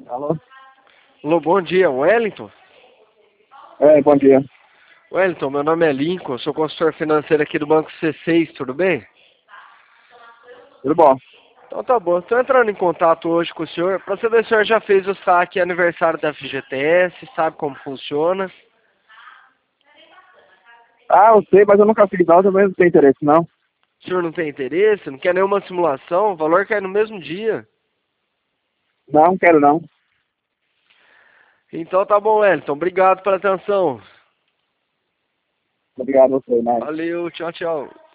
Alô? Alô, bom dia, Wellington? Bom dia. Wellington, meu nome é Lincoln, sou consultor financeiro aqui do Banco C6, tudo bem? Tudo bom? Então tá bom, estou entrando em contato hoje com o senhor para saber se o senhor já fez o saque aniversário da FGTS, sabe como funciona. Ah, eu sei, mas eu nunca fiz não, também não tenho interesse não. O senhor não tem interesse, não quer nenhuma simulação, o valor cai no mesmo dia. Não quero não. Então tá bom, Wellington, obrigado pela atenção. Obrigado a você, né? Valeu, tchau, tchau.